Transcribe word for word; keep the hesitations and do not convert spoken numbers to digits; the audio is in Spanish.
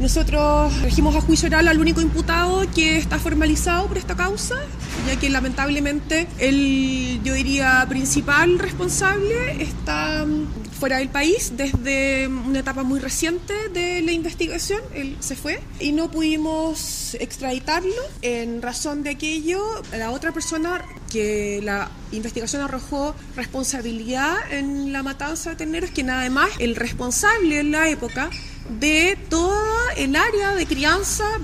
Nosotros regimos a juicio oral al único imputado que está formalizado por esta causa, ya que lamentablemente el, yo diría, principal responsable está fuera del país desde una etapa muy reciente de la investigación. Él se fue y no pudimos extraditarlo. En razón de aquello, la otra persona que la investigación arrojó responsabilidad en la matanza de terneros, que nada más el responsable en la época de toda el área de crianza